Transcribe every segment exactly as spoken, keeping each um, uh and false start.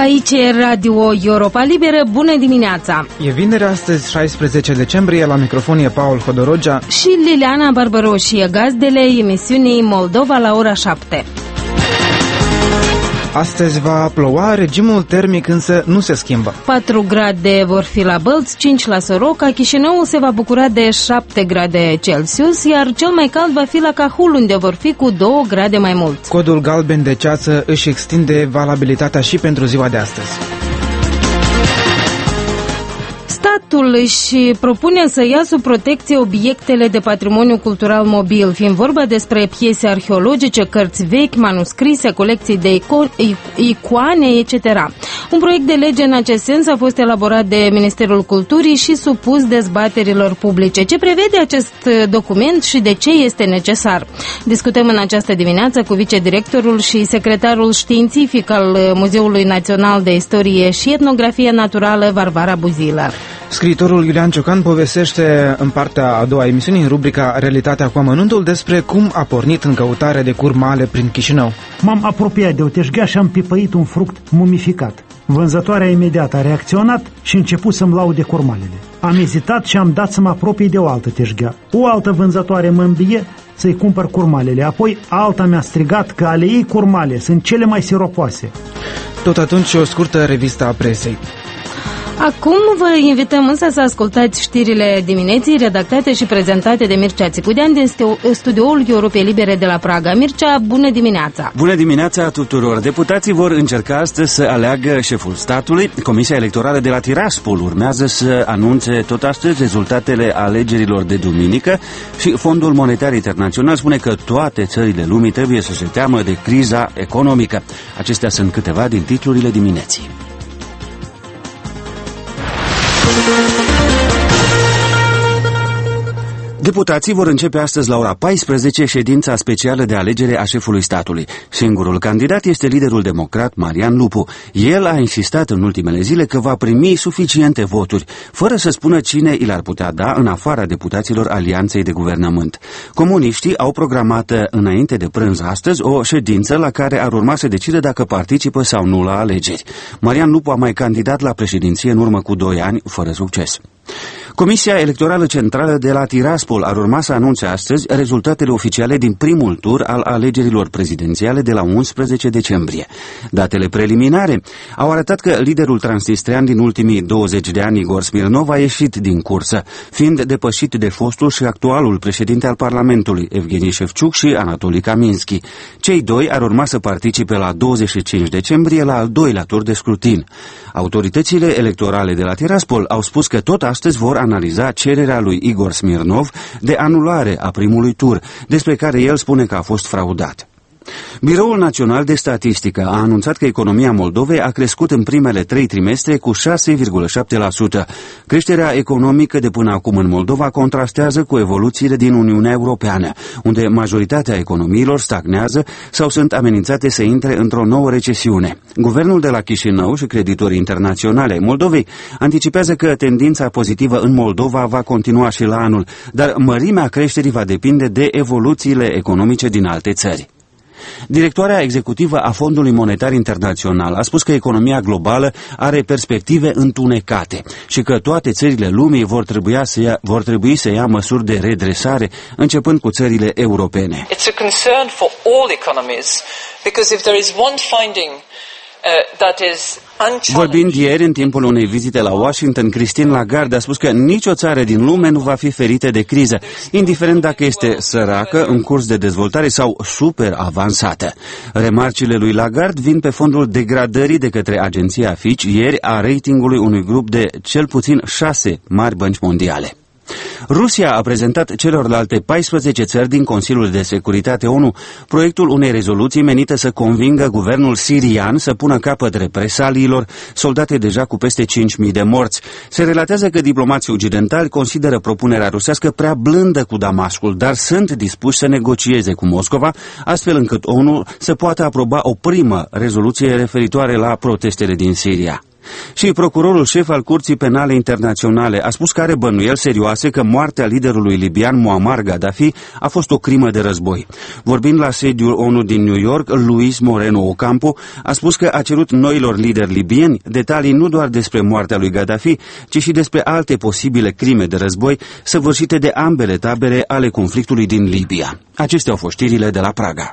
Aici e Radio Europa Liberă, bună dimineața! E vineri, astăzi, șaisprezece decembrie, la microfon e Paul Hodorogea și Liliana Barbaroșie, gazdele emisiunii Moldova la ora șapte. Astăzi va ploua, regimul termic însă nu se schimbă. patru grade vor fi la Bălți, cinci la Soroca, Chișinău se va bucura de șapte grade Celsius, iar cel mai cald va fi la Cahul, unde vor fi cu două grade mai mult. Codul galben de ceață își extinde valabilitatea și pentru ziua de astăzi. Statul își propune să ia sub protecție obiectele de patrimoniu cultural mobil, fiind vorba despre piese arheologice, cărți vechi, manuscrise, colecții de ico- icoane, et cetera. Un proiect de lege în acest sens a fost elaborat de Ministerul Culturii și supus dezbaterilor publice. Ce prevede acest document și de ce este necesar? Discutăm în această dimineață cu vicedirectorul și secretarul științific al Muzeului Național de Istorie și Etnografie Naturală, Varvara Buzilă. Scriitorul Iulian Ciocan povestește în partea a doua emisiunii, în rubrica Realitatea cu amănuntul, despre cum a pornit în căutare de curmale prin Chișinău. M-am apropiat de o teșghea și am pipăit un fruct mumificat. Vânzătoarea imediat a reacționat și a început să-mi laude curmalele. Am ezitat și am dat să mă apropii de o altă teșghea. O altă vânzătoare mă îmbie să-i cumpăr curmalele. Apoi alta mi-a strigat că ale ei curmale sunt cele mai siropoase. Tot atunci o scurtă revistă a presei. Acum vă invităm însă să ascultați știrile dimineții redactate și prezentate de Mircea Țicudean din studioul Europei Libere de la Praga. Mircea, bună dimineața! Bună dimineața tuturor! Deputații vor încerca astăzi să aleagă șeful statului. Comisia Electorală de la Tiraspol urmează să anunțe tot astăzi rezultatele alegerilor de duminică și Fondul Monetar Internațional spune că toate țările lumii trebuie să se teamă de criza economică. Acestea sunt câteva din titlurile dimineții. Deputații vor începe astăzi la ora paisprezece ședința specială de alegere a șefului statului. Singurul candidat este liderul democrat Marian Lupu. El a insistat în ultimele zile că va primi suficiente voturi, fără să spună cine i l-ar putea da în afara deputaților Alianței de Guvernământ. Comuniștii au programat înainte de prânz astăzi o ședință la care ar urma să decide dacă participă sau nu la alegeri. Marian Lupu a mai candidat la președinție în urmă cu doi ani, fără succes. Comisia Electorală Centrală de la Tiraspol ar urma să anunțe astăzi rezultatele oficiale din primul tur al alegerilor prezidențiale de la unsprezece decembrie. Datele preliminare au arătat că liderul transnistrean din ultimii douăzeci de ani, Igor Smirnov, a ieșit din cursă, fiind depășit de fostul și actualul președinte al Parlamentului, Evgeni Șefciuc și Anatoli Kaminski. Cei doi ar urma să participe la douăzeci și cinci decembrie la al doilea tur de scrutin. Autoritățile electorale de la Tiraspol au spus că tot astăzi vor analiza cererea lui Igor Smirnov de anulare a primului tur, despre care el spune că a fost fraudat. Biroul Național de Statistică a anunțat că economia Moldovei a crescut în primele trei trimestre cu șase virgulă șapte la sută. Creșterea economică de până acum în Moldova contrastează cu evoluțiile din Uniunea Europeană, unde majoritatea economiilor stagnează sau sunt amenințate să intre într-o nouă recesiune. Guvernul de la Chișinău și creditorii internaționale ai Moldovei anticipează că tendința pozitivă în Moldova va continua și la anul, dar mărimea creșterii va depinde de evoluțiile economice din alte țări. Directoarea executivă a Fondului Monetar Internațional a spus că economia globală are perspective întunecate și că toate țările lumii vor trebui să ia, vor trebui să ia măsuri de redresare, începând cu țările europene. It's a concern for all economies because if there is one finding uh, that is Vorbind ieri în timpul unei vizite la Washington, Christine Lagarde a spus că nicio țară din lume nu va fi ferită de criză, indiferent dacă este săracă, în curs de dezvoltare sau super avansată. Remarcile lui Lagarde vin pe fondul degradării de către agenția Fitch ieri a ratingului unui grup de cel puțin șase mari bănci mondiale. Rusia a prezentat celorlalte paisprezece țări din Consiliul de Securitate ONU proiectul unei rezoluții menite să convingă guvernul sirian să pună capăt represaliilor soldate deja cu peste cinci mii de morți. Se relatează că diplomații occidentali consideră propunerea rusească prea blândă cu Damascul, dar sunt dispuși să negocieze cu Moscova, astfel încât ONU să poată aproba o primă rezoluție referitoare la protestele din Siria. Și procurorul șef al Curții Penale Internaționale a spus că are bănuieli serioase că moartea liderului libian Muammar Gaddafi a fost o crimă de război. Vorbind la sediul ONU din New York, Luis Moreno Ocampo a spus că a cerut noilor lideri libieni detalii nu doar despre moartea lui Gaddafi, ci și despre alte posibile crime de război săvârșite de ambele tabere ale conflictului din Libia. Acestea au fost știrile de la Praga.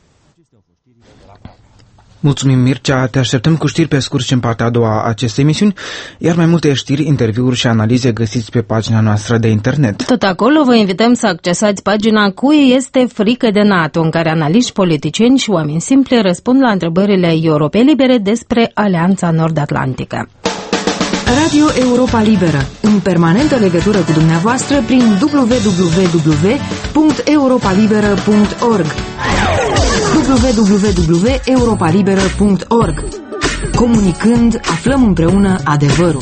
Mulțumim, Mircea. Te așteptăm cu știri pe scurt și în partea a doua a acestei emisiuni, iar mai multe știri, interviuri și analize găsiți pe pagina noastră de internet. Tot acolo vă invităm să accesați pagina Cui este frică de NATO, în care analiști, politicieni și oameni simpli răspund la întrebările Europei Libere despre Alianța Nord-Atlantică. Radio Europa Liberă, în permanentă legătură cu dumneavoastră prin w w w punct europa liberă punct org. w w w punct europa liberă punct org. Comunicând, aflăm împreună adevărul.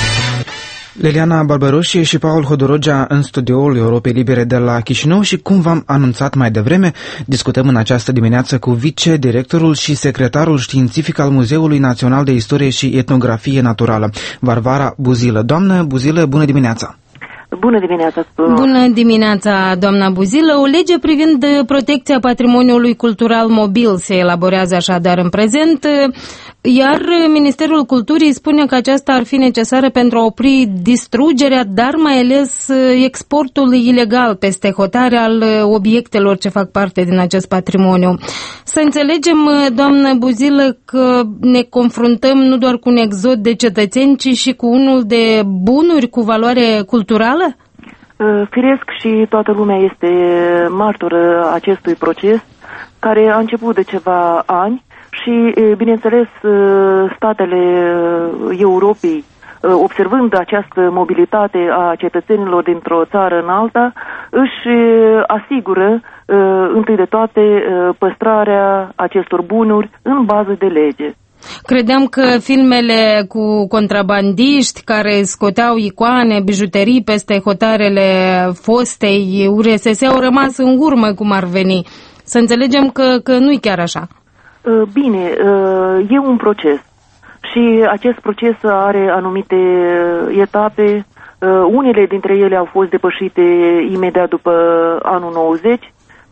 Leliana Barbaroșie și Paul Hodorogea în studioul Europei Libere de la Chișinău și, cum v-am anunțat mai devreme, discutăm în această dimineață cu vice-directorul și secretarul științific al Muzeului Național de Istorie și Etnografie Naturală, Varvara Buzilă. Doamnă Buzilă, bună dimineața! Bună dimineața! Bună dimineața, doamna Buzilă! O lege privind protecția patrimoniului cultural mobil se elaborează așadar în prezent, iar Ministerul Culturii spune că aceasta ar fi necesară pentru a opri distrugerea, dar mai ales exportul ilegal peste hotare al obiectelor ce fac parte din acest patrimoniu. Să înțelegem, doamnă Buzilă, că ne confruntăm nu doar cu un exod de cetățeni, ci și cu unul de bunuri cu valoare culturală? Firesc, și toată lumea este martoră acestui proces, care a început de ceva ani și, bineînțeles, statele Europei, observând această mobilitate a cetățenilor dintr-o țară în alta, își asigură, întâi de toate, păstrarea acestor bunuri în bază de lege. Credeam că filmele cu contrabandiști care scoteau icoane, bijuterii peste hotarele fostei U R S S au rămas în urmă, cum ar veni. Să înțelegem că, că nu-i chiar așa. Bine, e un proces și acest proces are anumite etape. Unele dintre ele au fost depășite imediat după anul nouăzeci,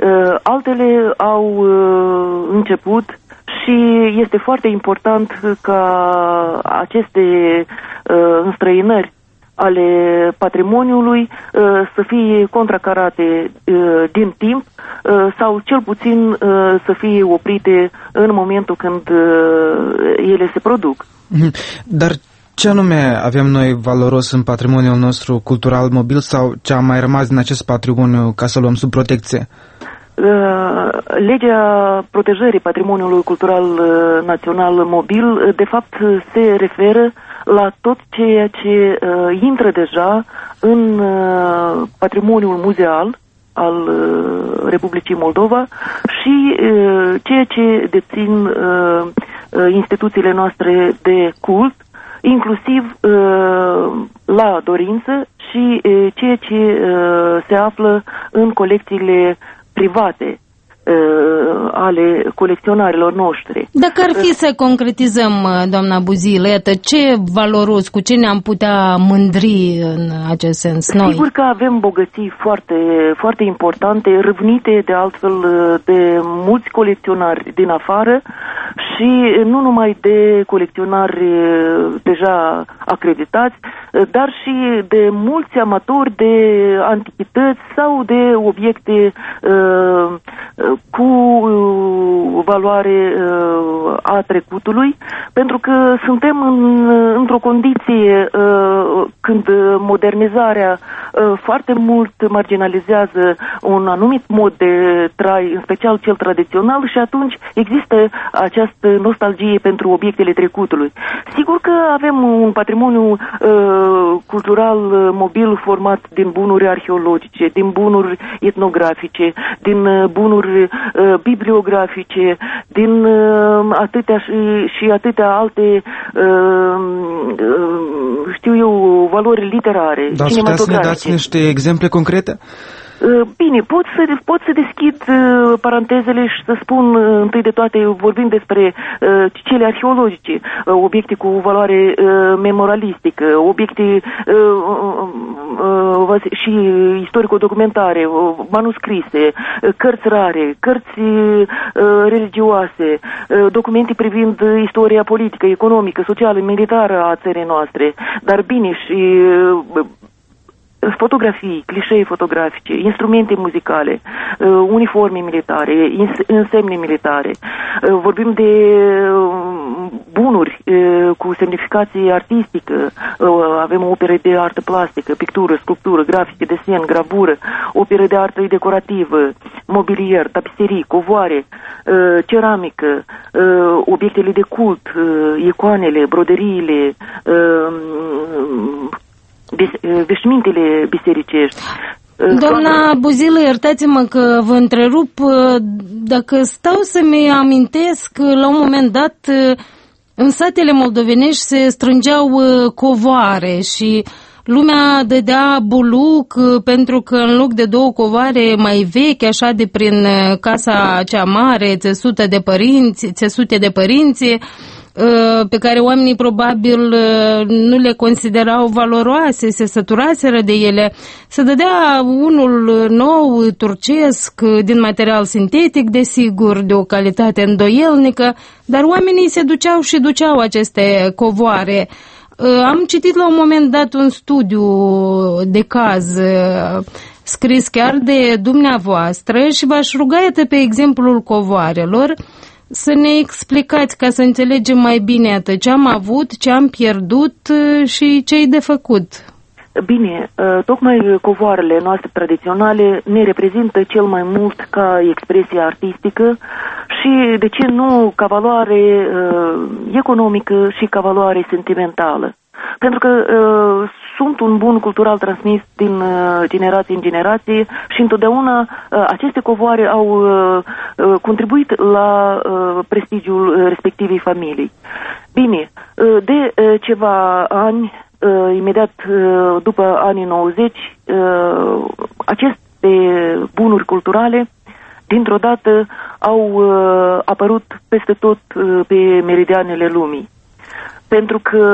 altele au început. Și este foarte important ca aceste uh, înstrăinări ale patrimoniului uh, să fie contracarate uh, din timp uh, sau cel puțin uh, să fie oprite în momentul când uh, ele se produc. Dar ce anume avem noi valoros în patrimoniul nostru cultural mobil sau ce a mai rămas din acest patrimoniu ca să luăm sub protecție? Legea protejării patrimoniului cultural național mobil, de fapt, se referă la tot ceea ce uh, intră deja în uh, patrimoniul muzeal al uh, Republicii Moldova și uh, ceea ce dețin uh, instituțiile noastre de cult, inclusiv uh, la dorință și uh, ceea ce uh, se află în colecțiile private uh, ale colecționarilor noștri. Dacă ar fi să concretizăm, doamna Buzilă, iată, ce valoros, cu ce ne-am putea mândri în acest sens noi? Sigur că avem bogății foarte, foarte importante, râvnite de altfel de mulți colecționari din afară și nu numai de colecționari deja acreditați, dar și de mulți amatori de antichități sau de obiecte uh, cu valoare uh, a trecutului, pentru că suntem în, într-o condiție uh, când modernizarea uh, foarte mult marginalizează un anumit mod de trai, în special cel tradițional, și atunci există această nostalgie pentru obiectele trecutului. Sigur că avem un patrimoniu uh, cultural mobil format din bunuri arheologice, din bunuri etnografice, din bunuri uh, bibliografice, din uh, atâtea și, și atâtea alte uh, uh, știu eu, valori literare, Dar cinematografice. Dar să ne dați niște exemple concrete? Bine, pot să, pot să deschid uh, parantezele și să spun uh, întâi de toate, vorbind despre uh, cele arheologice, uh, obiecte cu valoare uh, memorialistică, obiecte uh, uh, uh, și istorico-documentare, uh, manuscrise, uh, cărți rare, cărți uh, religioase, uh, documente privind istoria politică, economică, socială, militară a țării noastre, dar bine și uh, fotografii, clișee fotografice, instrumente muzicale, uh, uniforme militare, însemne militare. Uh, vorbim de uh, bunuri uh, cu semnificație artistică, uh, avem opere de artă plastică, pictură, sculptură, grafică, desen, gravură, opere de artă decorativă, mobilier, tapiserii, covoare, uh, ceramică, uh, obiectele de cult, uh, icoanele, broderiile, uh, veșmintele bisericești. Doamna Buzilă, iertați-mă că vă întrerup. Dacă stau să-mi amintesc, la un moment dat în satele moldovenești se strângeau covoare și lumea dădea buluc pentru că în loc de două covoare mai vechi, așa de prin casa cea mare, țesute de părinți, țesute de părinți, pe care oamenii probabil nu le considerau valoroase, se săturaseră de ele, se dădea unul nou, turcesc, din material sintetic, desigur, de o calitate îndoielnică, dar oamenii se duceau și duceau aceste covoare. Am citit la un moment dat un studiu de caz scris chiar de dumneavoastră și v-aș ruga, iată, pe exemplul covoarelor, să ne explicați ca să înțelegem mai bine atât ce am avut, ce am pierdut și ce-i de făcut. Bine, tocmai covoarele noastre tradiționale ne reprezintă cel mai mult ca expresie artistică și, de ce nu, ca valoare economică și ca valoare sentimentală. Pentru că uh, sunt un bun cultural transmis din uh, generație în generație și întotdeauna uh, aceste covoare au uh, uh, contribuit la uh, prestigiul respectivei familii. Bine, uh, de uh, ceva ani, uh, imediat uh, după anii nouăzeci, uh, aceste bunuri culturale dintr-o dată au uh, apărut peste tot uh, pe meridianele lumii. Pentru că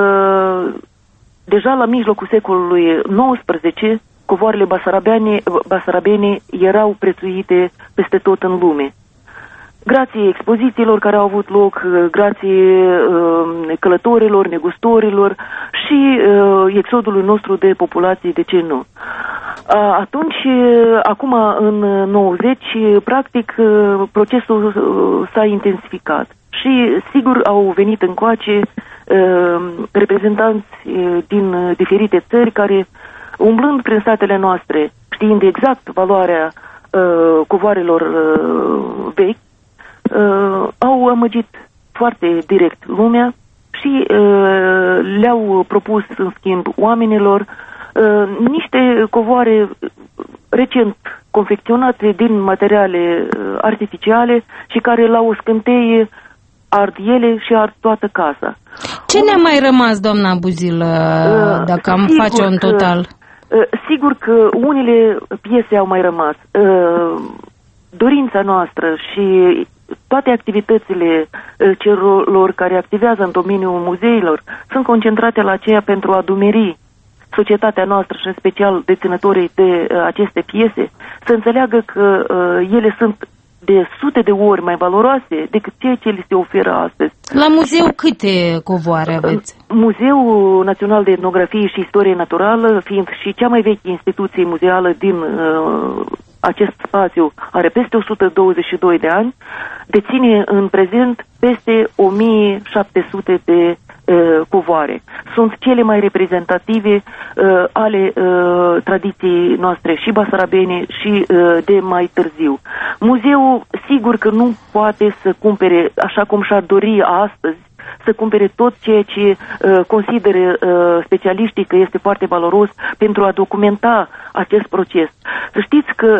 deja la mijlocul secolului nouăsprezece, covoarele basarabeane, basarabene erau prețuite peste tot în lume. Grație expozițiilor care au avut loc, grație uh, călătorilor, negustorilor și uh, exodului nostru de populație, de ce nu. Uh, atunci, uh, acum în nouăzeci, practic, uh, procesul uh, s-a intensificat și sigur au venit încoace uh, reprezentanți uh, din uh, diferite țări care, umblând prin statele noastre, știind exact valoarea uh, covoarelor uh, vechi, Uh, au amăgit foarte direct lumea și uh, le-au propus în schimb oamenilor uh, niște covoare recent confecționate din materiale uh, artificiale și care la o scânteie ard ele și ard toată casa. Ce ne-a mai rămas, doamna Buzilă, uh, dacă am face un total? Că, uh, sigur că unele piese au mai rămas. Uh, dorința noastră și toate activitățile celor care activează în domeniul muzeilor sunt concentrate la aceea pentru a dumeri societatea noastră și în special deținătorii de aceste piese, să înțeleagă că uh, ele sunt de sute de ori mai valoroase decât ceea ce li se oferă astăzi. La muzeu câte covoare aveți? Muzeul Național de Etnografie și Istorie Naturală, fiind și cea mai veche instituție muzeală din uh, acest spațiu, are peste o sută douăzeci și doi de ani, deține în prezent peste o mie șapte sute de uh, covoare. Sunt cele mai reprezentative uh, ale uh, tradiției noastre și basarabene și uh, de mai târziu. Muzeul sigur că nu poate să cumpere, așa cum și-ar dori astăzi, să cumpere tot ceea ce uh, consideră uh, specialiștii că este foarte valoros pentru a documenta acest proces. Să știți că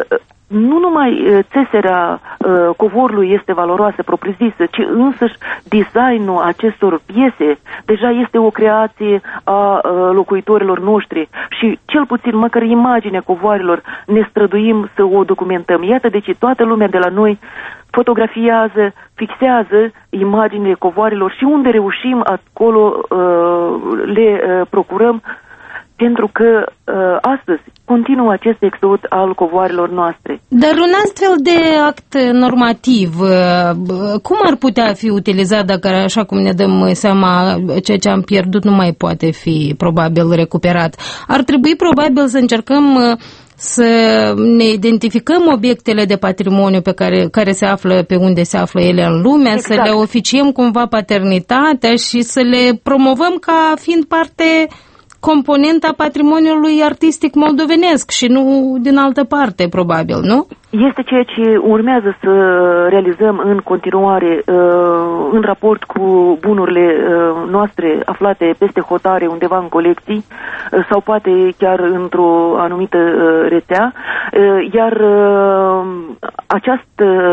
nu numai țeserea uh, covorului este valoroasă propriu-zisă, ci însăși designul acestor piese deja este o creație a uh, locuitorilor noștri și cel puțin măcar imaginea covoarelor ne străduim să o documentăm. Iată de ce toată lumea de la noi fotografiază, fixează imaginile covoarelor și unde reușim acolo uh, le uh, procurăm, pentru că uh, astăzi continuă acest exod al covoarelor noastre. Dar un astfel de act normativ, uh, cum ar putea fi utilizat dacă, așa cum ne dăm seama, ceea ce am pierdut nu mai poate fi probabil recuperat? Ar trebui probabil să încercăm uh, să ne identificăm obiectele de patrimoniu pe care, care se află pe unde se află ele în lume, exact. Să le oficiem cumva paternitatea și să le promovăm ca fiind parte componenta patrimoniului artistic moldovenesc și nu din altă parte, probabil, nu? Este ceea ce urmează să realizăm în continuare în raport cu bunurile noastre aflate peste hotare undeva în colecții sau poate chiar într-o anumită rețea, iar aceast,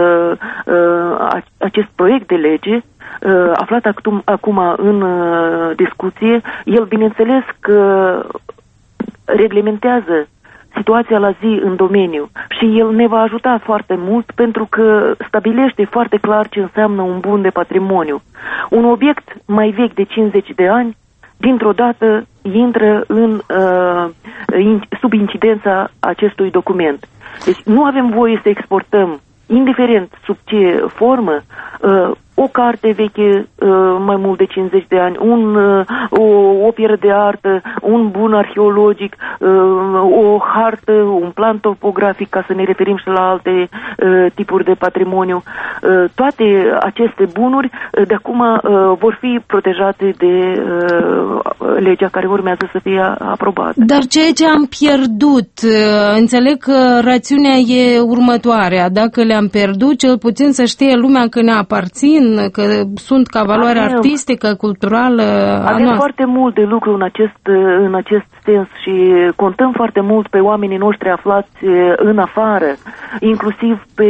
acest proiect de lege aflat acum, acum în discuție, el bineînțeles că reglementează situația la zi în domeniu și el ne va ajuta foarte mult pentru că stabilește foarte clar ce înseamnă un bun de patrimoniu. Un obiect mai vechi de cincizeci de ani, dintr-o dată intră în, uh, sub incidența acestui document. Deci nu avem voie să exportăm, indiferent sub ce formă, uh, o carte veche uh, mai mult de cincizeci de ani, un, uh, o operă de artă, un bun arheologic, uh, o hartă, un plan topografic, ca să ne referim și la alte uh, tipuri de patrimoniu. Uh, toate aceste bunuri uh, de acum uh, vor fi protejate de uh, legea care urmează să fie aprobată. Dar ceea ce am pierdut, uh, înțeleg că rațiunea e următoarea. Dacă le-am pierdut, cel puțin să știe lumea că ne aparțin, că sunt ca valoare avem, artistică, culturală. Avem foarte mult de lucru în acest, în acest sens și contăm foarte mult pe oamenii noștri aflați în afară, inclusiv pe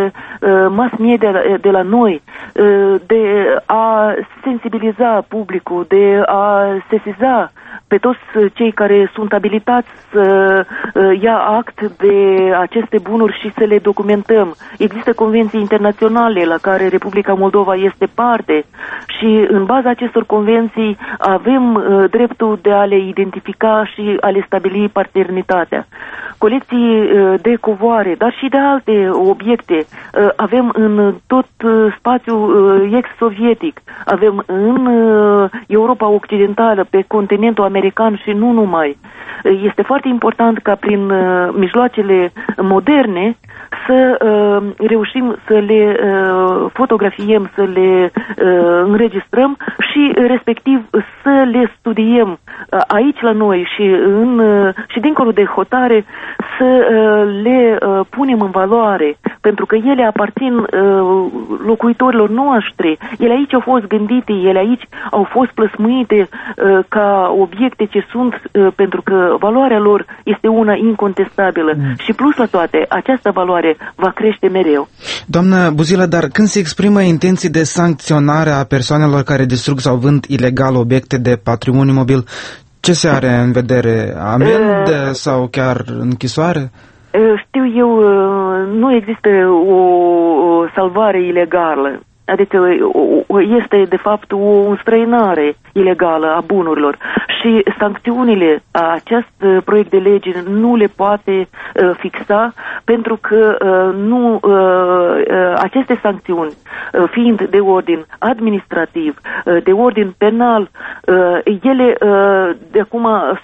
mass media de la noi, de a sensibiliza publicul, de a sesiza pe toți cei care sunt abilitați să ia act de aceste bunuri și să le documentăm. Există convenții internaționale la care Republica Moldova este parte și în baza acestor convenții avem dreptul de a le identifica și a le stabili paternitatea. Colecții de covoare, dar și de alte obiecte avem în tot spațiul ex-sovietic, avem în Europa Occidentală, pe continentul american și nu numai. Este foarte important ca prin mijloacele moderne să uh, reușim să le uh, fotografiem, să le uh, înregistrăm și respectiv să le studiem uh, aici la noi și, în, uh, și dincolo de hotare să uh, le uh, punem în valoare, pentru că ele aparțin uh, locuitorilor noștri. Ele aici au fost gândite, ele aici au fost plăsmuite uh, ca obiecte ce sunt, uh, pentru că valoarea lor este una incontestabilă. Mm. Și plus la toate, această valoare va crește mereu. Doamnă Buzilă, dar când se exprimă intenții de sancționare a persoanelor care distrug sau vând ilegal obiecte de patrimoniu mobil, ce se are în vedere? Amendă uh, sau chiar închisoare? Uh, știu eu, uh, nu există o, o salvare ilegală. Adică este, de fapt, o înstrăinare ilegală a bunurilor și sancțiunile a acest proiect de lege nu le poate uh, fixa, pentru că uh, nu uh, aceste sancțiuni, uh, fiind de ordin administrativ, uh, de ordin penal, uh, ele uh, de acum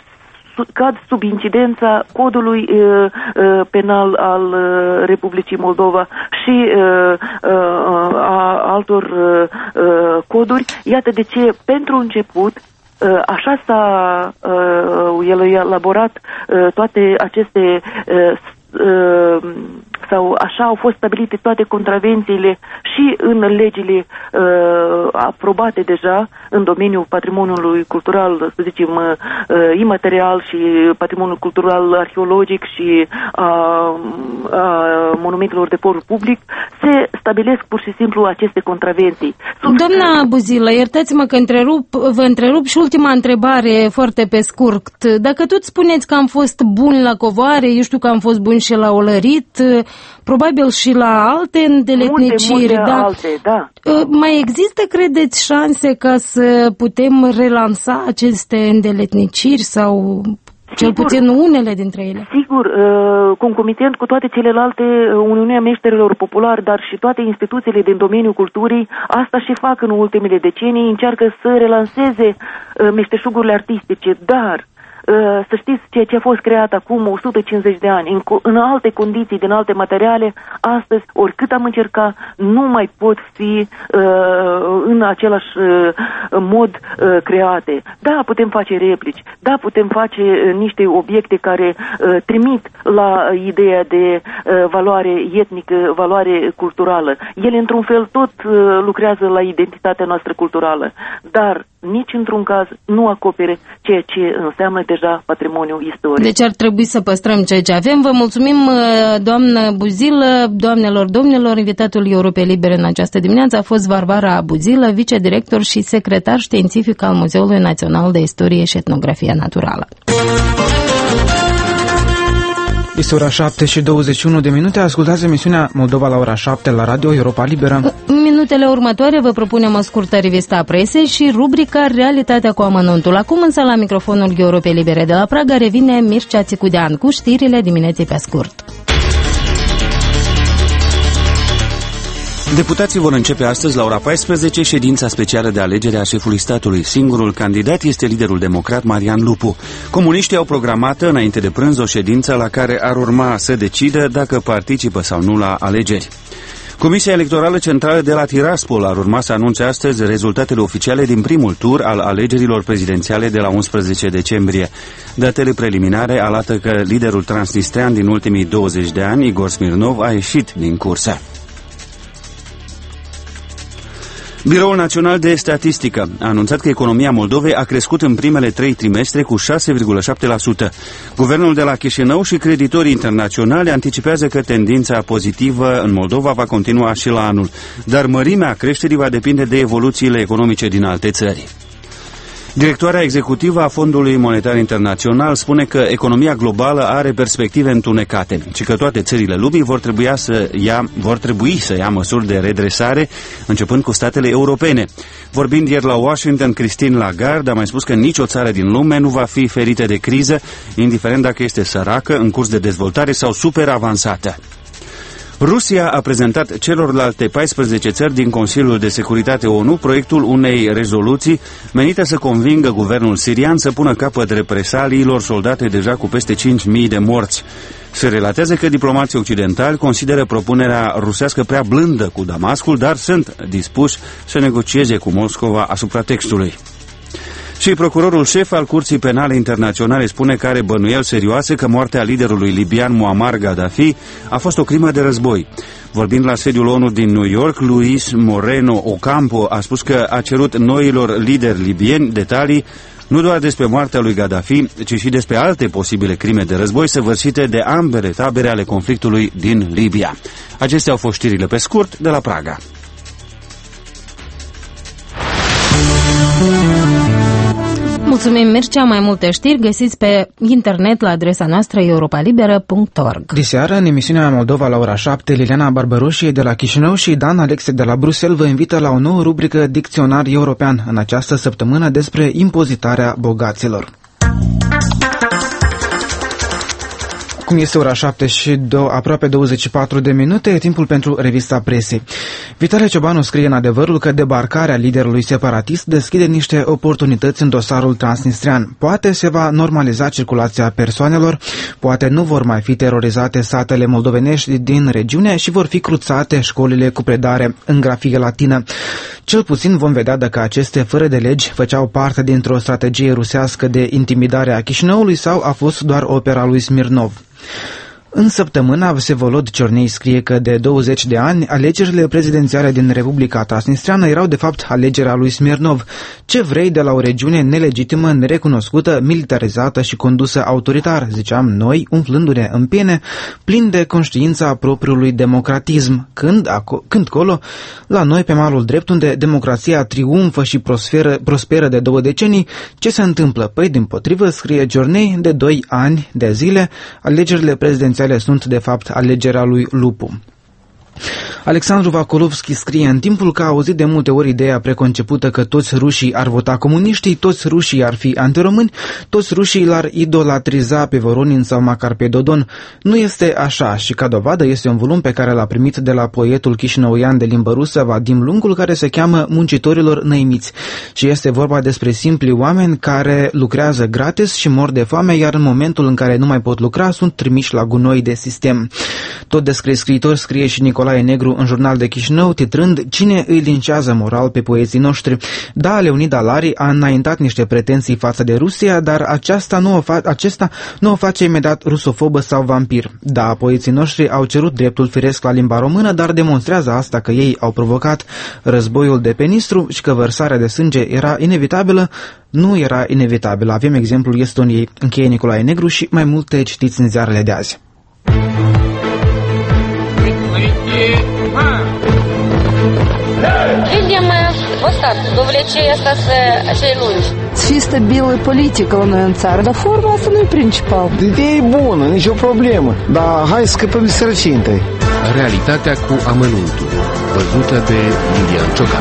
cad sub incidența codului uh, uh, penal al uh, Republicii Moldova și uh, uh, a altor uh, coduri. Iată de ce, pentru început, uh, așa s-a uh, el elaborat uh, toate aceste uh, sau așa au fost stabilite toate contravențiile și în legile uh, aprobate deja în domeniul patrimoniului cultural, să zicem, uh, imaterial și patrimoniul cultural arheologic și a uh, uh, monumentelor de por public, se stabilesc pur și simplu aceste contravenții. Sunt... Doamna Buzilă, iertați-mă că întrerup, vă întrerup și ultima întrebare foarte pe scurt. Dacă tot spuneți că am fost buni la covoare, eu știu că am fost buni și la olărit, probabil și la alte îndeletniciri, multe, multe da? alte, da. Mai există, credeți, șanse ca să putem relansa aceste îndeletniciri sau... Cel puțin unele dintre ele. Sigur, uh, concomitent cu toate celelalte, Uniunea Meșterilor Populari, dar și toate instituțiile din domeniul culturii, asta și fac în ultimele decenii, încearcă să relanseze uh, meșteșugurile artistice, dar să știți, ceea ce a fost creat acum o sută cincizeci de ani, în, în alte condiții, din alte materiale, astăzi, oricât am încercat, nu mai pot fi uh, în același uh, mod uh, create. Da, putem face replici, da, putem face uh, niște obiecte care uh, trimit la ideea de uh, valoare etnică, valoare culturală. Ele, într-un fel, tot uh, lucrează la identitatea noastră culturală, dar nici într-un caz nu acopere ceea ce înseamnă deja patrimoniul istoric. Deci ar trebui să păstrăm ceea ce avem. Vă mulțumim, doamnă Buzilă, doamnelor, domnilor. Invitatul Europei Libere în această dimineață a fost Varvara Buzilă, vicedirector și secretar științific al Muzeului Național de Istorie și Etnografie Naturală. Este ora șapte și douăzeci și unu de minute. Ascultați emisiunea Moldova la ora șapte la Radio Europa Liberă. În minutele următoare vă propunem o scurtă revista presei și rubrica Realitatea cu amănuntul. Acum însă la microfonul Europei Libere de la Praga revine Mircea Țicudean cu știrile dimineții pe scurt. Deputații vor începe astăzi la ora paisprezece ședința specială de alegere a șefului statului. Singurul candidat este liderul democrat Marian Lupu. Comuniștii au programat înainte de prânz o ședință la care ar urma să decidă dacă participă sau nu la alegeri. Comisia Electorală Centrală de la Tiraspol ar urma să anunțe astăzi rezultatele oficiale din primul tur al alegerilor prezidențiale de la unsprezece decembrie. Datele preliminare arată că liderul transnistrean din ultimii douăzeci de ani, Igor Smirnov, a ieșit din cursă. Biroul Național de Statistică a anunțat că economia Moldovei a crescut în primele trei trimestre cu șase virgulă șapte la sută. Guvernul de la Chișinău și creditorii internaționale anticipează că tendința pozitivă în Moldova va continua și la anul, dar mărimea creșterii va depinde de evoluțiile economice din alte țări. Directoarea executivă a Fondului Monetar Internațional spune că economia globală are perspective întunecate și că toate țările lumii vor trebui să ia, vor trebui să ia măsuri de redresare, începând cu statele europene. Vorbind ieri la Washington, Christine Lagarde a mai spus că nicio țară din lume nu va fi ferită de criză, indiferent dacă este săracă, în curs de dezvoltare sau super avansată. Rusia a prezentat celorlalte paisprezece țări din Consiliul de Securitate ONU proiectul unei rezoluții menite să convingă guvernul sirian să pună capăt represaliilor soldate deja cu peste cinci mii de morți. Se relatează că diplomații occidentali consideră propunerea rusească prea blândă cu Damascul, dar sunt dispuși să negocieze cu Moscova asupra textului. Și procurorul șef al Curții Penale Internaționale spune că are bănuieli serioase că moartea liderului libian Muammar Gaddafi a fost o crimă de război. Vorbind la sediul ONU din New York, Luis Moreno Ocampo a spus că a cerut noilor lideri libieni detalii nu doar despre moartea lui Gaddafi, ci și despre alte posibile crime de război săvârșite de ambele tabere ale conflictului din Libia. Acestea au fost știrile pe scurt de la Praga. Mulțumim, Mircea. Mai multe știri găsiți pe internet la adresa noastră europa liberă punct org. Diseară, în emisiunea Moldova la ora șapte, Liliana Barbaroșie de la Chișinău și Dan Alexe de la Bruxelles vă invită la o nouă rubrică Dicționar European în această săptămână despre impozitarea bogaților. Cum este ora șapte și do- aproape douăzeci și patru de minute, e timpul pentru revista presei. Vitalie Ciobanu scrie în Adevărul că debarcarea liderului separatist deschide niște oportunități în dosarul transnistrian. Poate se va normaliza circulația persoanelor, poate nu vor mai fi terorizate satele moldovenești din regiune și vor fi cruțate școlile cu predare în grafie latină. Cel puțin vom vedea dacă aceste fără de legi făceau parte dintr-o strategie rusească de intimidare a Chișinăului sau a fost doar opera lui Smirnov. În săptămâna, Vsevolod Ciornei scrie că de douăzeci de ani, alegerile prezidențiale din Republica Transnistreană erau de fapt alegerea lui Smirnov. Ce vrei de la o regiune nelegitimă, nerecunoscută, militarizată și condusă autoritar, ziceam noi, umflându-ne în piene, plin de conștiința propriului democratism. Când, aco- când colo, la noi pe malul drept, unde democrația triumfă și prosperă, prosperă de două decenii, ce se întâmplă? Păi, dimpotrivă, scrie Ciornei, de doi ani de zile, alegerile prezidențiale sunt de fapt alegerea lui Lupu. Alexandru Vacolovski scrie: în timpul că a auzit de multe ori ideea preconcepută că toți rușii ar vota comuniștii, toți rușii ar fi antiromâni, toți rușii l-ar idolatriza pe Voronin sau măcar pe Dodon. Nu este așa și ca dovadă este un volum pe care l-a primit de la poetul chișinăuian de limbă rusă Vadim Lungul, care se cheamă Muncitorilor năimiți și este vorba despre simpli oameni care lucrează gratis și mor de foame, iar în momentul în care nu mai pot lucra sunt trimiși la gunoi de sistem. Tot despre scriitor scrie și Nicolae Negru în Jurnal de Chișinău, titrând: cine îi lincează moral pe poeții noștri? Da, Leonida Lari a înaintat niște pretenții față de Rusia, dar aceasta nu o fa- acesta nu o face imediat rusofobă sau vampir. Da, poeții noștri au cerut dreptul firesc la limba română, dar demonstrează asta că ei au provocat războiul de pe Nistru și că vărsarea de sânge era inevitabilă. Nu era inevitabilă. Avem exemplul Estoniei. Încheie Nicolae Negru și mai multe citiți în ziarele de azi. Видим ăsta, довлечение asta acei lungi. Чисто белая политика у нас în țară, dar forma asta nu e principal. Ideea e bună, nicio problemă, dar hai să scăpăm de sărăcie întâi. Realitatea cu amănuntul, văzută de Lilian Ciocan.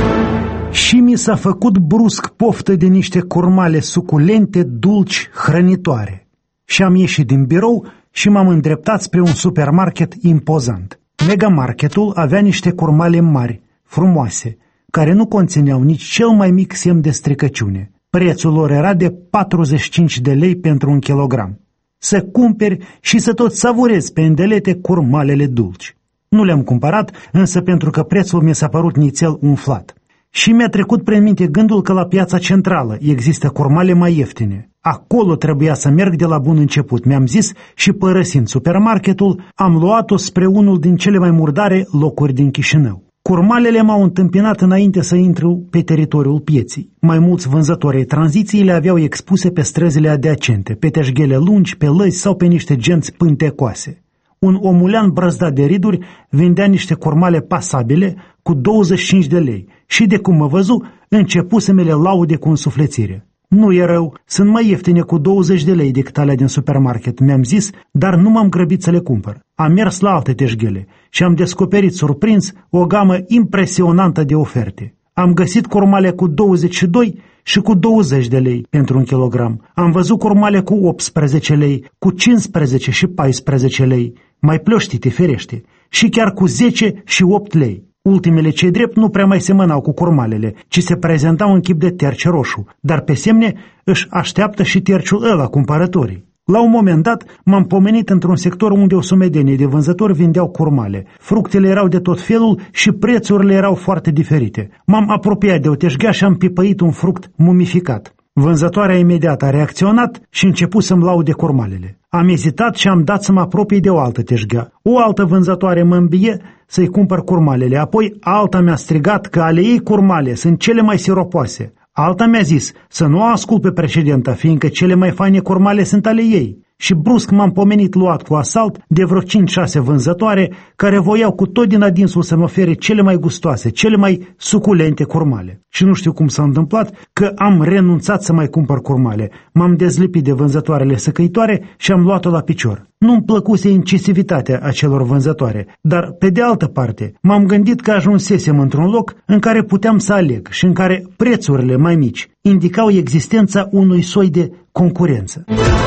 Și mi s-a făcut brusc poftă de niște curmale suculente, dulci, hrănitoare. Și am ieșit din birou și m-am îndreptat spre un supermarket impozant. Megamarketul avea niște curmale mari, frumoase, care nu conțineau nici cel mai mic semn de stricăciune. Prețul lor era de patruzeci și cinci de lei pentru un kilogram. Să cumperi și să tot savurezi pe îndelete curmalele dulci. Nu le-am cumpărat, însă pentru că prețul mi s-a părut nițel umflat. Și mi-a trecut prin minte gândul că la piața centrală există curmale mai ieftine. Acolo trebuia să merg de la bun început, mi-am zis, și părăsind supermarketul, am luat-o spre unul din cele mai murdare locuri din Chișinău. Curmalele m-au întâmpinat înainte să intru pe teritoriul pieții. Mai mulți vânzători ai tranziției le aveau expuse pe străzile adiacente, pe teșghele lungi, pe lăzi sau pe niște genți pântecoase. Un omulean brăzdat de riduri vindea niște curmale pasabile cu douăzeci și cinci de lei și, de cum mă văzu, începu să mi le laude cu însuflețire. Nu e rău, sunt mai ieftine cu douăzeci de lei decât alea din supermarket, mi-am zis, dar nu m-am grăbit să le cumpăr. Am mers la alte teșghele și am descoperit surprins o gamă impresionantă de oferte. Am găsit curmale cu douăzeci și doi și cu douăzeci de lei pentru un kilogram. Am văzut curmale cu optsprezece lei, cu cincisprezece și paisprezece lei, mai plăștite ferește, și chiar cu zece și opt lei. Ultimele, cei drept, nu prea mai semănau cu curmalele, ci se prezentau în chip de terci roșu, dar pe semne își așteaptă și terciul ăla cumpărătorii. La un moment dat m-am pomenit într-un sector unde o sumedenie de vânzători vindeau curmale. Fructele erau de tot felul și prețurile erau foarte diferite. M-am apropiat de o teșghea și am pipăit un fruct mumificat. Vânzătoarea imediat a reacționat și început să-mi laude curmalele. Am ezitat și am dat să mă apropii de o altă teșghea. O altă vânzătoare mă îmbie să-i cumpăr curmalele, apoi alta mi-a strigat că ale ei curmale sunt cele mai siropoase. Alta mi-a zis să nu o ascult pe precedenta, fiindcă cele mai faine curmale sunt ale ei. Și brusc m-am pomenit luat cu asalt de vreo cinci șase vânzătoare care voiau cu tot din adinsul să-mi ofere cele mai gustoase, cele mai suculente curmale. Și nu știu cum s-a întâmplat că am renunțat să mai cumpăr curmale. M-am dezlipit de vânzătoarele săcăitoare și am luat-o la picior. Nu-mi plăcuse incisivitatea acelor vânzătoare, dar, pe de altă parte, m-am gândit că ajunsesem într-un loc în care puteam să aleg și în care prețurile mai mici indicau existența unui soi de concurență.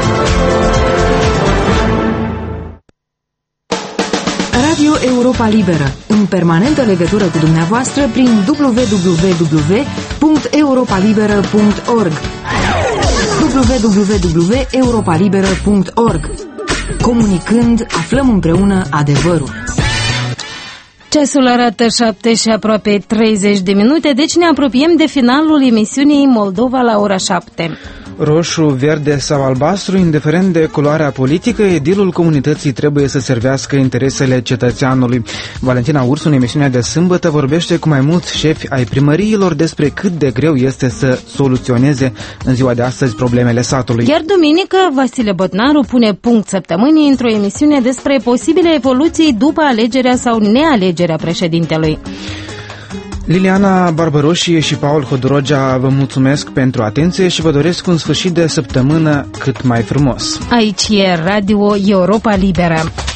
Radio Europa Liberă, în permanentă legătură cu dumneavoastră prin w w w punct europa liberă punct org w w w punct europa liberă punct org. Comunicând, aflăm împreună adevărul. Ceasul arată șapte și aproape treizeci de minute, deci ne apropiem de finalul emisiunii Moldova la ora șapte. Roșu, verde sau albastru, indiferent de culoarea politică, edilul comunității trebuie să servească interesele cetățeanului. Valentina Ursu, în emisiunea de sâmbătă, vorbește cu mai mulți șefi ai primăriilor despre cât de greu este să soluționeze în ziua de astăzi problemele satului. Iar duminică, Vasile Botnaru pune punct săptămânii într-o emisiune despre posibile evoluții după alegerea sau nealegerea președintelui. Liliana Barbaroșie și Paul Hodorogea vă mulțumesc pentru atenție și vă doresc un sfârșit de săptămână cât mai frumos. Aici e Radio Europa Liberă.